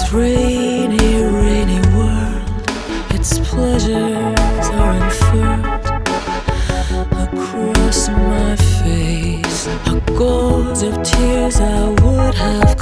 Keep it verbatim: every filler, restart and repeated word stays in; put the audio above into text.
rainy, rainy world, its pleasures are inferred across my face. A gauze of tears I would have